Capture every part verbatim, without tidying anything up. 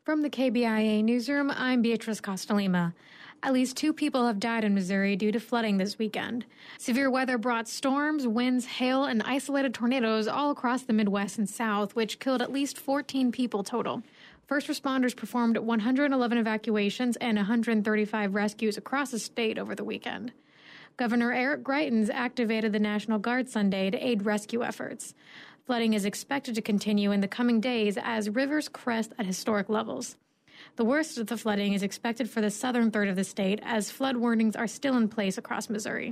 From the K B I A newsroom, I'm Beatrice Costalima. At least two people have died in Missouri due to flooding this weekend. Severe weather brought storms, winds, hail, and isolated tornadoes all across the Midwest and South, which killed at least fourteen people total. First responders performed one hundred eleven evacuations and one hundred thirty-five rescues across the state over the weekend. Governor Eric Greitens activated the National Guard Sunday to aid rescue efforts. Flooding is expected to continue in the coming days as rivers crest at historic levels. The worst of the flooding is expected for the southern third of the state, as flood warnings are still in place across Missouri.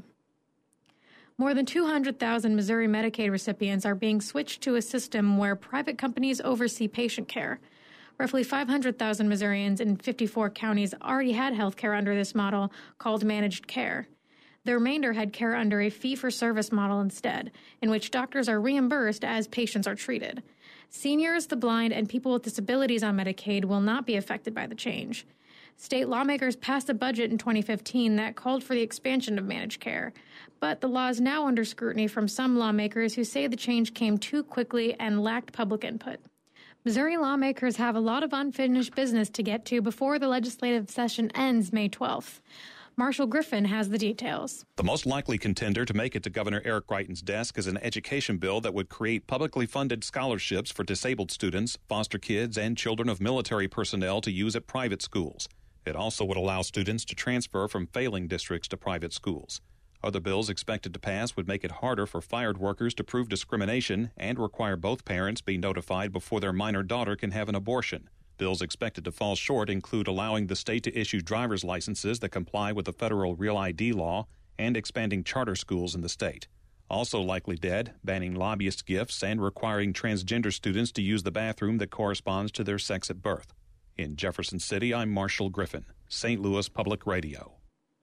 More than two hundred thousand Missouri Medicaid recipients are being switched to a system where private companies oversee patient care. Roughly five hundred thousand Missourians in fifty-four counties already had health care under this model called managed care. The remainder had care under a fee-for-service model instead, in which doctors are reimbursed as patients are treated. Seniors, the blind, and people with disabilities on Medicaid will not be affected by the change. State lawmakers passed a budget in twenty fifteen that called for the expansion of managed care, but the law is now under scrutiny from some lawmakers who say the change came too quickly and lacked public input. Missouri lawmakers have a lot of unfinished business to get to before the legislative session ends May twelfth. Marshall Griffin has the details. The most likely contender to make it to Governor Eric Greitens' desk is an education bill that would create publicly funded scholarships for disabled students, foster kids, and children of military personnel to use at private schools. It also would allow students to transfer from failing districts to private schools. Other bills expected to pass would make it harder for fired workers to prove discrimination and require both parents be notified before their minor daughter can have an abortion. Bills expected to fall short include allowing the state to issue driver's licenses that comply with the federal Real I D law and expanding charter schools in the state. Also likely dead, banning lobbyist gifts and requiring transgender students to use the bathroom that corresponds to their sex at birth. In Jefferson City, I'm Marshall Griffin, Saint Louis Public Radio.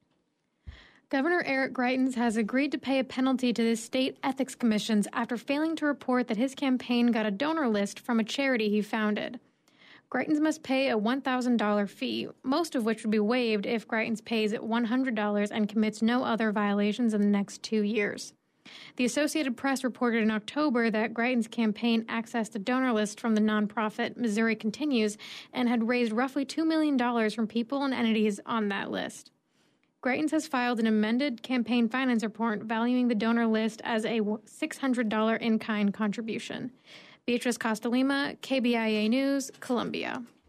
Governor Eric Greitens has agreed to pay a penalty to the state ethics commissions after failing to report that his campaign got a donor list from a charity he founded. Greitens must pay a one thousand dollars fee, most of which would be waived if Greitens pays one hundred dollars and commits no other violations in the next two years. The Associated Press reported in October that Greitens' campaign accessed a donor list from the nonprofit Missouri Continues and had raised roughly two million dollars from people and entities on that list. Greitens has filed an amended campaign finance report valuing the donor list as a six hundred dollars in-kind contribution. Beatrice Costalima, K B I A News, Columbia.